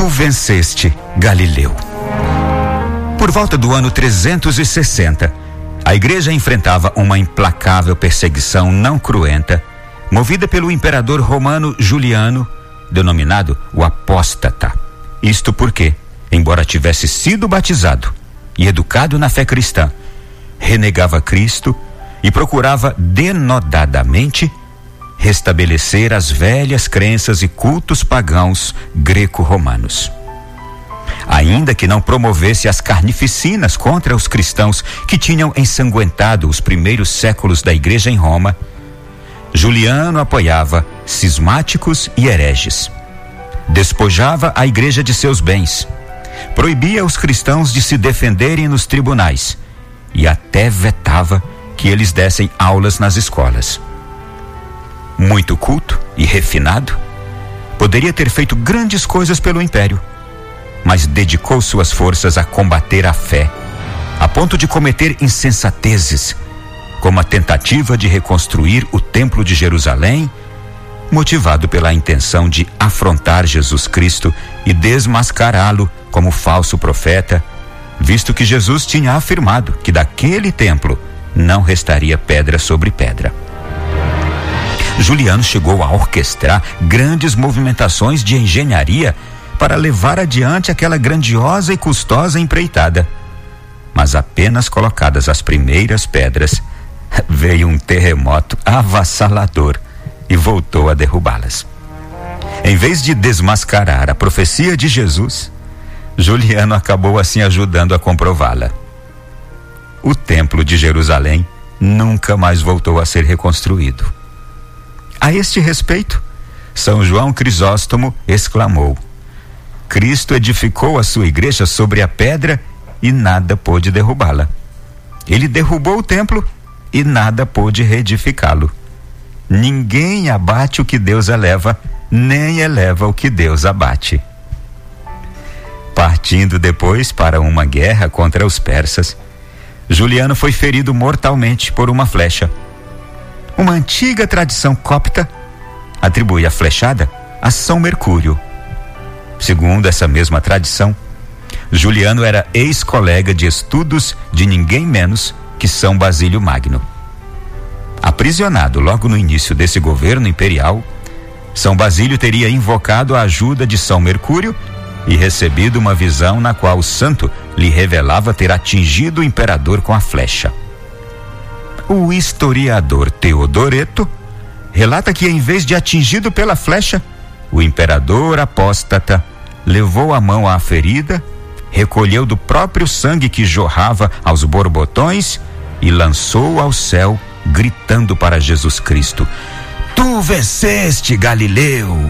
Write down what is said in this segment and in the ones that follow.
Tu venceste, Galileu. Por volta do ano 360, a igreja enfrentava uma implacável perseguição não cruenta, movida pelo imperador romano Juliano, denominado o Apóstata. Isto porque, embora tivesse sido batizado e educado na fé cristã, renegava Cristo e procurava denodadamente restabelecer as velhas crenças e cultos pagãos greco-romanos. Ainda que não promovesse as carnificinas contra os cristãos que tinham ensanguentado os primeiros séculos da igreja em Roma, Juliano apoiava cismáticos e hereges, despojava a igreja de seus bens, proibia os cristãos de se defenderem nos tribunais e até vetava que eles dessem aulas nas escolas. Muito culto e refinado, poderia ter feito grandes coisas pelo império, mas dedicou suas forças a combater a fé, a ponto de cometer insensatezes, como a tentativa de reconstruir o Templo de Jerusalém, motivado pela intenção de afrontar Jesus Cristo e desmascará-lo como falso profeta, visto que Jesus tinha afirmado que daquele templo não restaria pedra sobre pedra. Juliano chegou a orquestrar grandes movimentações de engenharia para levar adiante aquela grandiosa e custosa empreitada. Mas apenas colocadas as primeiras pedras, veio um terremoto avassalador e voltou a derrubá-las. Em vez de desmascarar a profecia de Jesus, Juliano acabou assim ajudando a comprová-la. O Templo de Jerusalém nunca mais voltou a ser reconstruído. A este respeito, São João Crisóstomo exclamou: Cristo edificou a sua igreja sobre a pedra e nada pôde derrubá-la. Ele derrubou o templo e nada pôde reedificá-lo. Ninguém abate o que Deus eleva, nem eleva o que Deus abate. Partindo depois para uma guerra contra os persas, Juliano foi ferido mortalmente por uma flecha. Uma antiga tradição copta atribui a flechada a São Mercúrio. Segundo essa mesma tradição, Juliano era ex-colega de estudos de ninguém menos que São Basílio Magno. Aprisionado logo no início desse governo imperial, São Basílio teria invocado a ajuda de São Mercúrio e recebido uma visão na qual o santo lhe revelava ter atingido o imperador com a flecha. O historiador Teodoreto relata que, em vez de atingido pela flecha, o imperador apóstata levou a mão à ferida, recolheu do próprio sangue que jorrava aos borbotões e lançou ao céu, gritando para Jesus Cristo: Tu venceste, Galileu!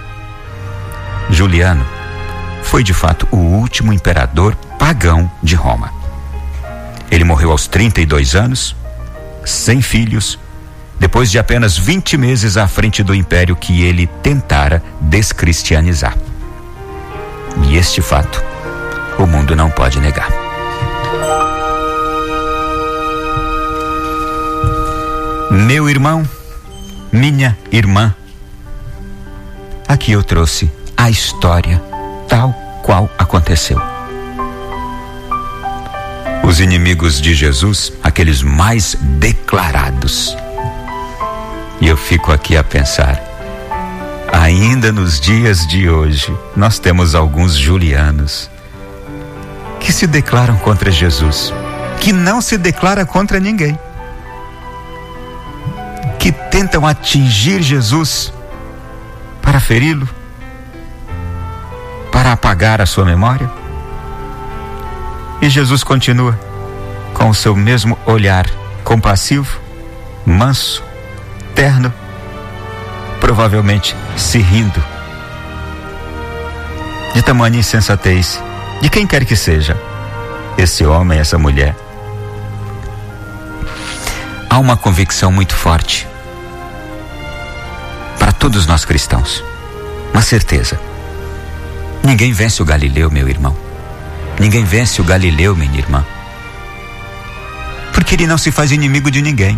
Juliano foi de fato o último imperador pagão de Roma. Ele morreu aos 32 anos, sem filhos, depois de apenas 20 meses à frente do império que ele tentara descristianizar. E este fato o mundo não pode negar. Meu irmão, minha irmã, aqui eu trouxe a história tal qual aconteceu. Os inimigos de Jesus, aqueles mais declarados. E eu fico aqui a pensar, ainda nos dias de hoje, nós temos alguns julianos que se declaram contra Jesus, que não se declara contra ninguém, que tentam atingir Jesus para feri-lo, para apagar a sua memória. E Jesus continua com o seu mesmo olhar compassivo, manso, terno, provavelmente se rindo de tamanha insensatez de quem quer que seja esse homem, essa mulher. Há uma convicção muito forte para todos nós cristãos, uma certeza: ninguém vence o Galileu, meu irmão. Ninguém vence o Galileu, minha irmã, porque ele não se faz inimigo de ninguém.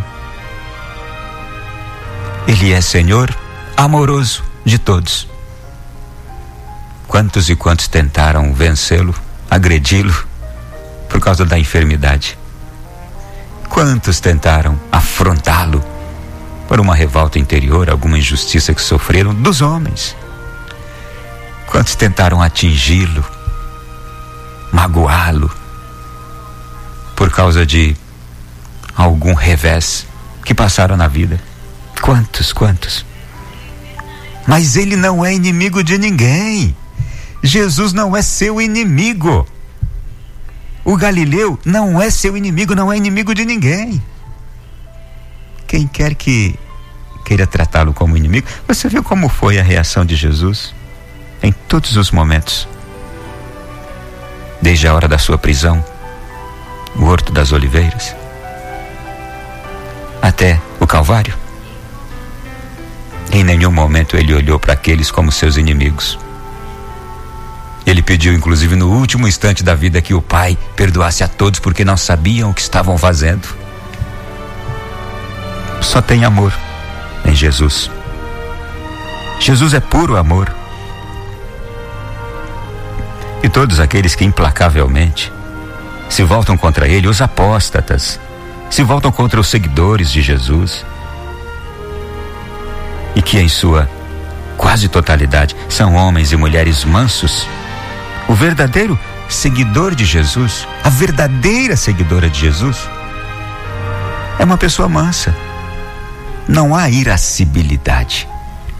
Ele é Senhor amoroso de todos. Quantos e quantos tentaram vencê-lo, agredi-lo por causa da enfermidade? Quantos tentaram afrontá-lo por uma revolta interior, alguma injustiça que sofreram dos homens? Quantos tentaram atingi-lo, magoá-lo por causa de algum revés que passaram na vida? Quantos? Mas ele não é inimigo de ninguém. Jesus não é seu inimigo. O Galileu não é seu inimigo, não é inimigo de ninguém. Quem quer que queira tratá-lo como inimigo, você viu como foi a reação de Jesus em todos os momentos, desde a hora da sua prisão, o Horto das Oliveiras, até o Calvário. Em nenhum momento ele olhou para aqueles como seus inimigos. Ele pediu, inclusive no último instante da vida, que o Pai perdoasse a todos porque não sabiam o que estavam fazendo. Só tem amor em Jesus. Jesus é puro amor. E todos aqueles que implacavelmente se voltam contra ele, os apóstatas, se voltam contra os seguidores de Jesus, e que em sua quase totalidade são homens e mulheres mansos, o verdadeiro seguidor de Jesus, a verdadeira seguidora de Jesus, é uma pessoa mansa. Não há irascibilidade.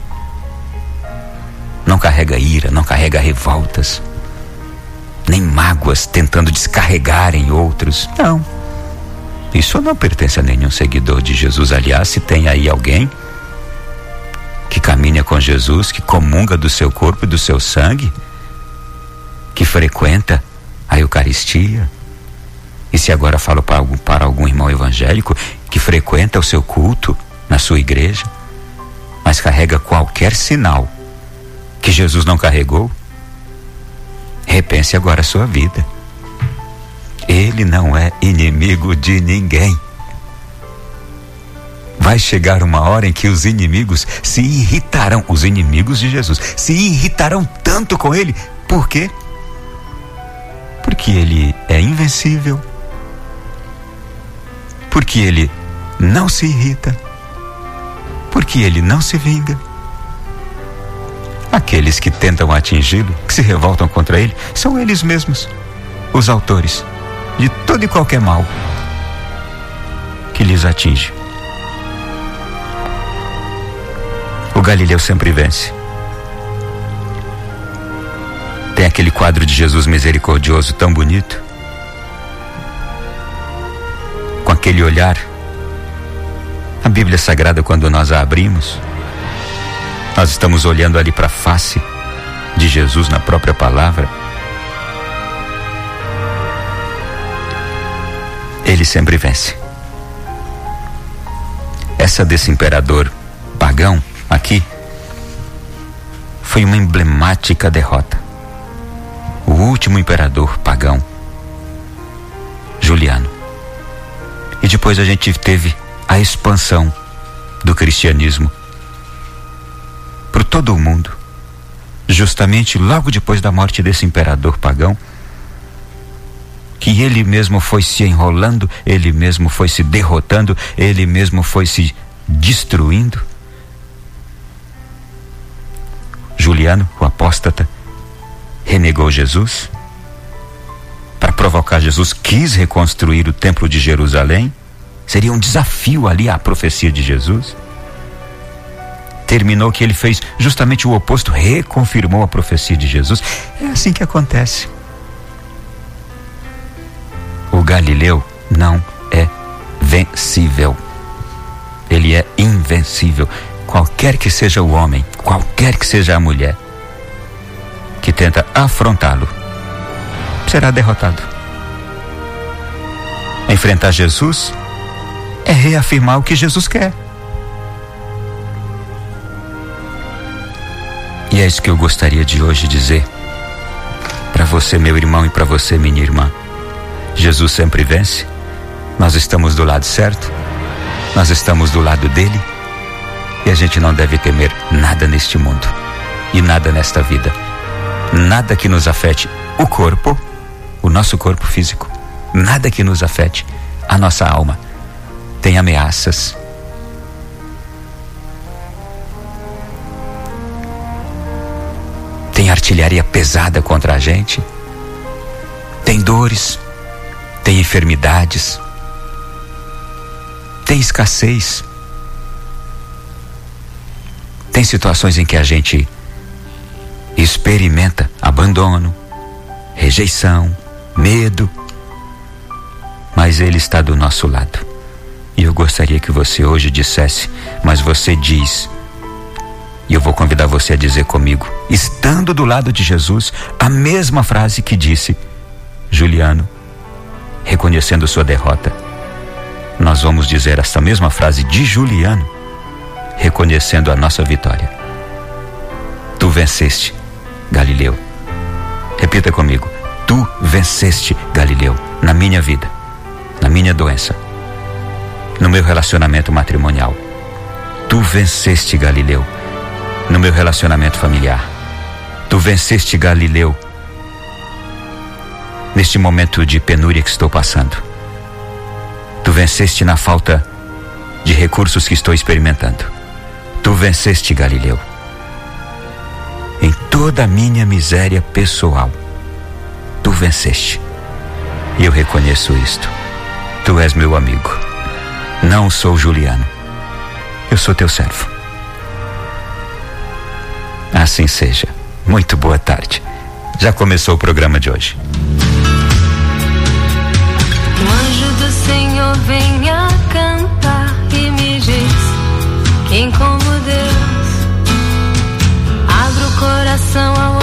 Não carrega ira, não carrega revoltas, nem mágoas tentando descarregar em outros. Não. Isso não pertence a nenhum seguidor de Jesus. Aliás, se tem aí alguém que caminha com Jesus, que comunga do seu corpo e do seu sangue, que frequenta a Eucaristia, e se agora falo para algum irmão evangélico que frequenta o seu culto na sua igreja, mas carrega qualquer sinal que Jesus não carregou, repense agora a sua vida. Ele não é inimigo de ninguém. Vai chegar uma hora em que os inimigos se irritarão, os inimigos de Jesus se irritarão tanto com ele. Por quê? Porque ele é invencível, porque ele não se irrita, porque ele não se vinga. Aqueles que tentam atingi-lo, que se revoltam contra ele, são eles mesmos os autores de todo e qualquer mal que lhes atinge. O Galileu sempre vence. Tem aquele quadro de Jesus misericordioso tão bonito, com aquele olhar. A Bíblia Sagrada, quando nós a abrimos, nós estamos olhando ali para a face de Jesus na própria palavra. Ele sempre vence. Essa desse imperador pagão aqui foi uma emblemática derrota. O último imperador pagão, Juliano. E depois a gente teve a expansão do cristianismo por todo o mundo, justamente logo depois da morte desse imperador pagão, que ele mesmo foi se enrolando, ele mesmo foi se derrotando, ele mesmo foi se destruindo. Juliano, o apóstata, renegou Jesus. Para provocar Jesus, quis reconstruir o templo de Jerusalém. Seria um desafio ali à profecia de Jesus. Terminou que ele fez justamente o oposto, reconfirmou a profecia de Jesus. É assim que acontece. O Galileu não é vencível. Ele é invencível. Qualquer que seja o homem, qualquer que seja a mulher que tenta afrontá-lo, será derrotado. Enfrentar Jesus é reafirmar o que Jesus quer. E é isso que eu gostaria de hoje dizer para você, meu irmão, e para você, minha irmã. Jesus sempre vence. Nós estamos do lado certo, nós estamos do lado dele, e a gente não deve temer nada neste mundo e nada nesta vida. nada que nos afete o corpo, o nosso corpo físico, nada que nos afete a nossa alma. Tem ameaças, tem artilharia pesada contra a gente, tem dores, tem enfermidades, tem escassez, tem situações em que a gente experimenta abandono, rejeição, medo, mas Ele está do nosso lado. E eu gostaria que você hoje dissesse, mas você diz, e eu vou convidar você a dizer comigo, estando do lado de Jesus, a mesma frase que disse Juliano, reconhecendo sua derrota. Nós vamos dizer essa mesma frase de Juliano, reconhecendo a nossa vitória. Tu venceste, Galileu. Repita comigo. Tu venceste, Galileu, na minha vida, na minha doença, no meu relacionamento matrimonial. Tu venceste, Galileu, no meu relacionamento familiar. Tu venceste, Galileu, neste momento de penúria que estou passando. Tu venceste na falta de recursos que estou experimentando. Tu venceste, Galileu, em toda a minha miséria pessoal. Tu venceste. E eu reconheço isto. Tu és meu amigo. Não sou Juliano. Eu sou teu servo. Assim seja. Muito boa tarde. Já começou o programa de hoje. O anjo do Senhor vem a cantar e me diz: quem como Deus abre o coração ao